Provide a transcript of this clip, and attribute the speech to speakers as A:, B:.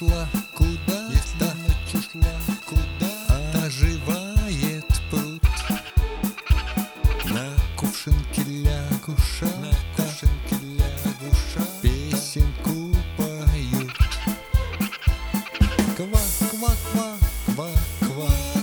A: ушла куда-то, оживает пруд. На кувшинке лягушата песенку поют. Ква, ква, ква, ква, ква.